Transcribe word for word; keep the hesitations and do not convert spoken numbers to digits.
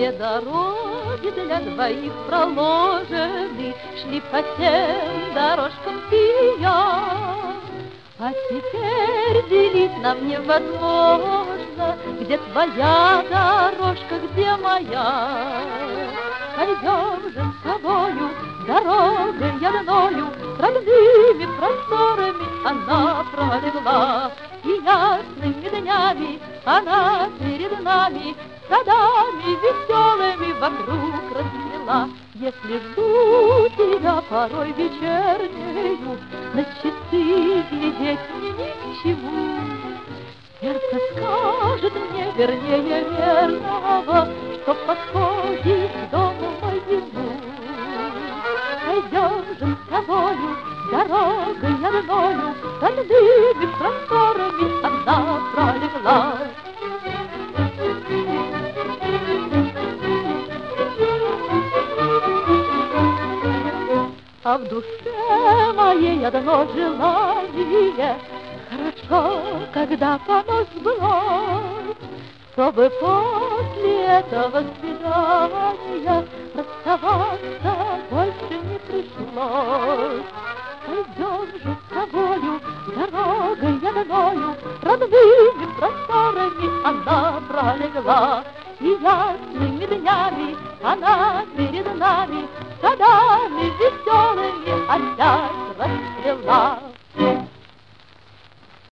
Две дороги для двоих проложены, шли по тем дорожкам ты и я. А теперь делить нам невозможно, где твоя дорожка, где моя. Пойдем же с тобою дорогой одною, родными просторами она пролегла, и ясными днями она перед нами садами веселыми вокруг расцвела. Если жду тебя порой вечернею, на часы глядеть мне ни к чему. Сердце скажет мне, вернее верного, что подходит к дому моему. Пойдем же с тобою дорогой одною, родными просторами она пролегла. А в душе моей одно желание, хорошо, когда понос сбылось, чтобы после этого свидания расставаться больше не пришлось. Пойдем же с тобою дорогой одною, родными просторами она пролегла, и ясными днями она перед нами садами веселыми опять расцвела.